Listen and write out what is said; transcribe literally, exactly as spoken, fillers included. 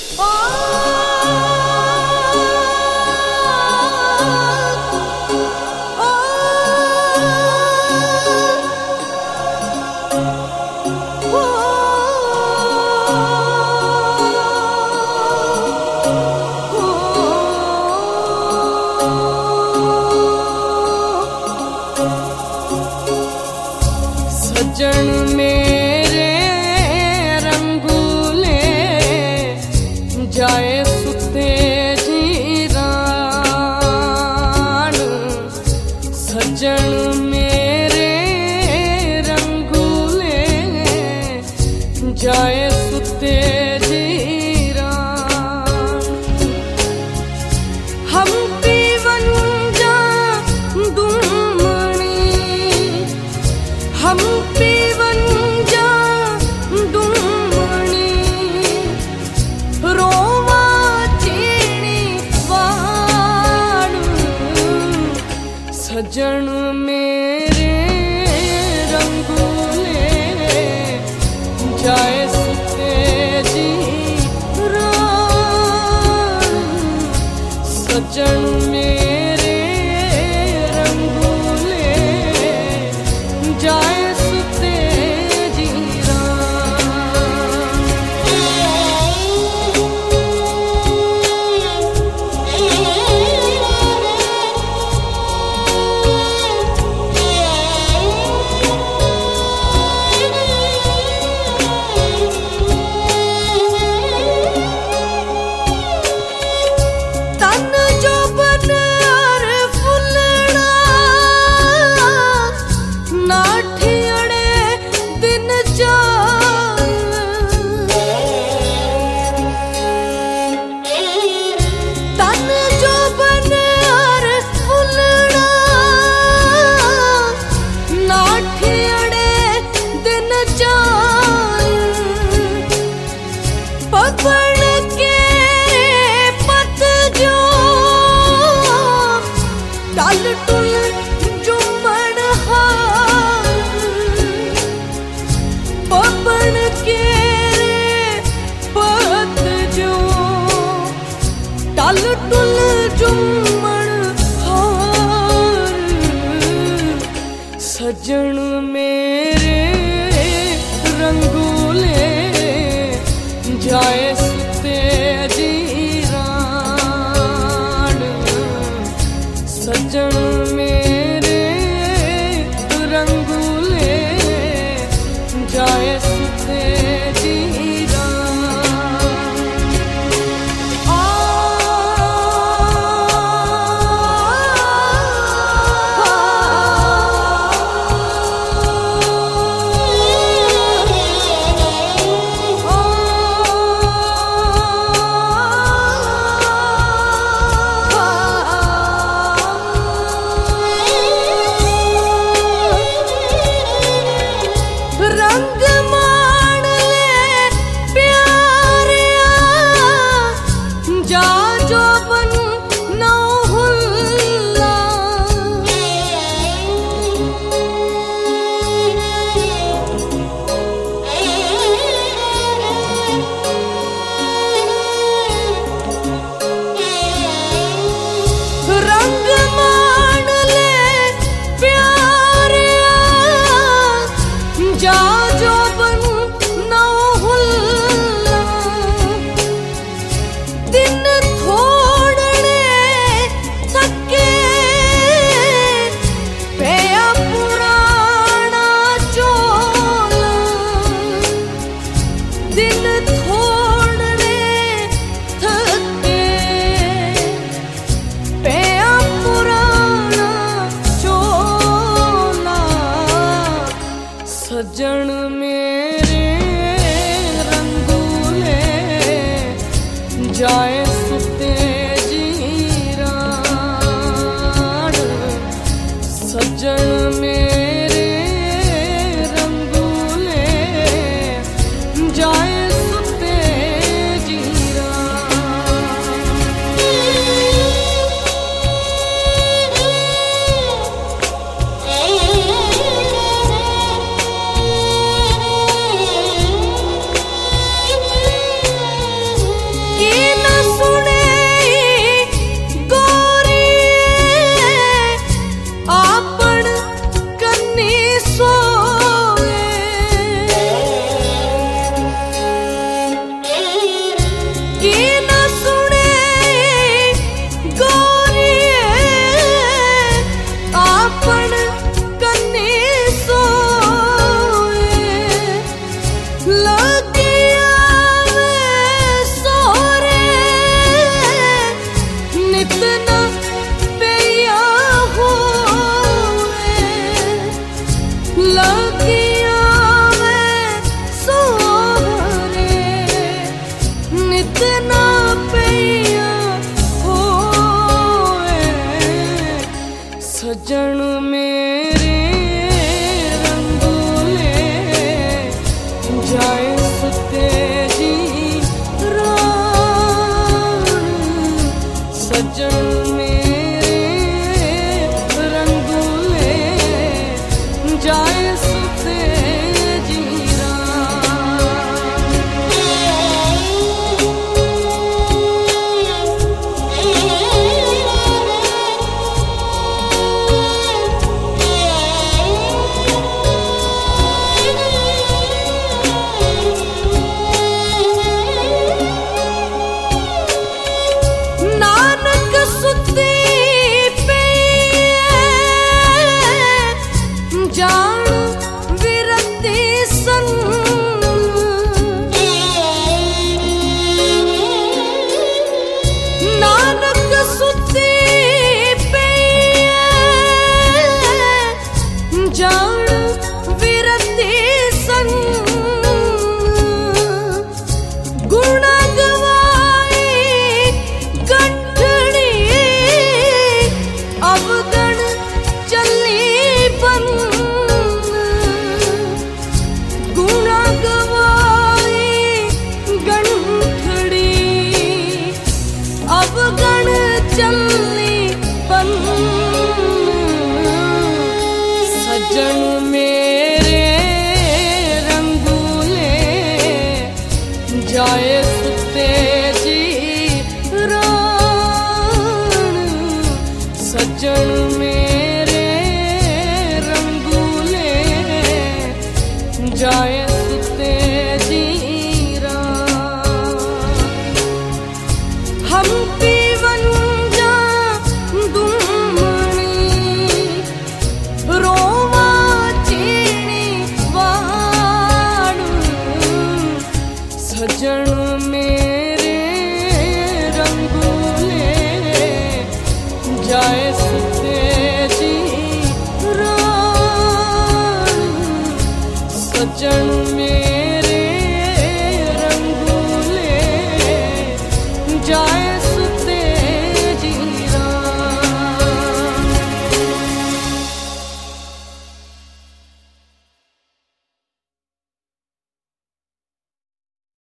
सजन मेरे रंगूले जाए सुते जीरान। सजन मेरे रंगूले जाए सुते जीरान। हम पीवन जा दुमणी, हम पीवन जा दुमणी, रोवा चीणी वाण। सजन मेरे रंगूले जाए सुते जीरान। सजन मेरे रंगूले जाए सुते तन जो बनर फुलड़ा नाठियड़े दिन जाए। तन जो बनर फुलड़ा नाठियड़े दिन जाए। पवन के पत जो टल टुल जुमन हार। पवन के पत जो टल टुल जुमन हार। सजन मेरे रंगूले जाए सुते जीरान। सजन मेरे रंगूले जाए सुते जीरान। आ रंग मान ले प्यारिया जा जो बन नौ हुल्ला। रंग मान ले प्यारिया जा जो बन नौ हुल्ला। दिन थोड़ने थके पेया पुराना चोला। दिन थोड़ने थके पेया पुराना चोला। सजन मेरे रंगूले जाए सुते जीरान। सजन मेरे रंगूले जाए सुते शायर